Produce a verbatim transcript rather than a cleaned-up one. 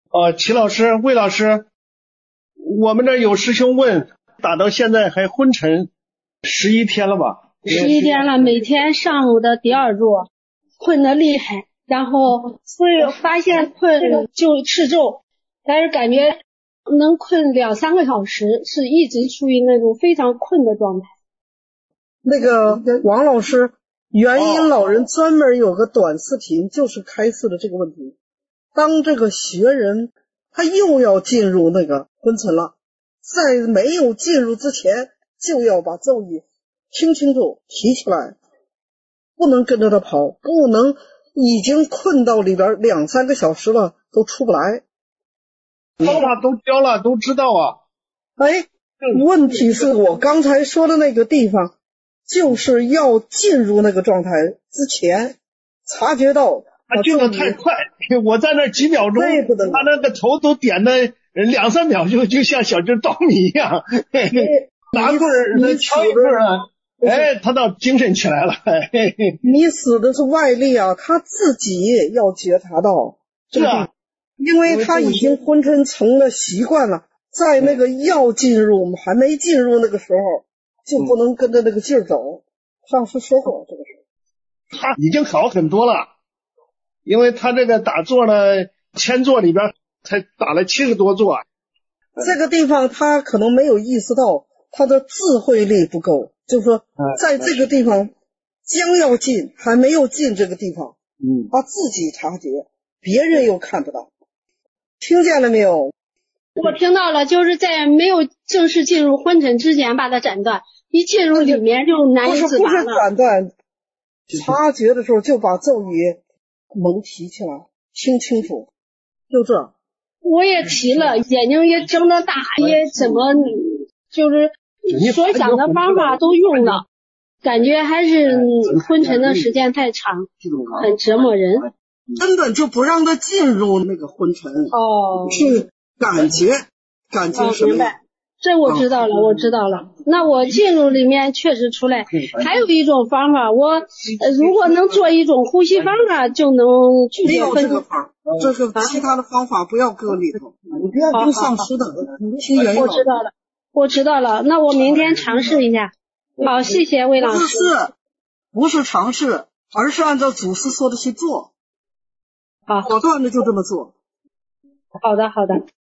哦，齐老师、魏老师，我们这儿有师兄问，打到现在还昏沉十一天了吧？ 十一天了，每天上午的第二座，困得厉害，然后会发现困就吃咒，但是感觉能困两三个小时，是一直处于那种非常困的状态。 那个王老师，元音老人专门有个短视频，就是开示的这个问题。当这个学人他又要进入那个昏沉了，在没有进入之前，就要把咒语清清楚提起来，不能跟着他跑，不能已经困到里边两三个小时了都出不来。 方法都教了，都知道啊。 哎，问题是我刚才说的那个地方，就是要进入那个状态之前，察觉到他进的太快，我在那几秒钟，他那个头都点的两三秒就就像小鸡捣米一样，拿棍儿他敲一棍儿啊，哎，他倒精神起来了。 你死的是外力啊，他自己要觉察到， 是啊， 因为他已经昏沉成了习惯了，在那个要进入还没进入那个时候，就不能跟着那个劲儿走。上次说过这个事， 他已经好很多了。因为他这个打坐呢，千坐里边才打了七十多座， 这个地方他可能没有意识到他的智慧力不够，就是说在这个地方将要进还没有进这个地方， 嗯， 他自己察觉，别人又看不到。听见了没有？ 我听到了，就是在没有正式进入昏沉之前把它斩断，一进入里面就难以自拔了。 不是不是斩断，察觉的时候就把咒语猛提起来，清清楚，就这。 我也提了，眼睛也睁得大，也怎么就是所想的方法都用了，感觉还是昏沉的时间太长，很折磨人。 根本就不让他进入那个昏沉。 哦， 是感觉，感觉什么？ 哦，明白。这我知道了，我知道了。那我进入里面确实出来。还有一种方法，我、呃、如果能做一种呼吸方法，就能拒绝昏沉。 没有这个法，这个其他的方法不要搁里头，你不要听上师的，听原因。 我知道了，我知道了。那我明天尝试一下。好，谢谢魏老师。 不是，不是尝试，而是按照祖师说的去做。 好， 果断的就这么做。 好的，好的。